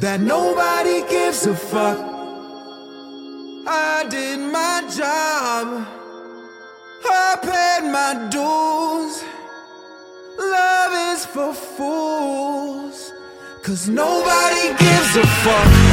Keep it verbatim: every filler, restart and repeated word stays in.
that nobody gives a fuck. I did my job, I paid my dues. Love is for fools, 'cause nobody gives a fuck.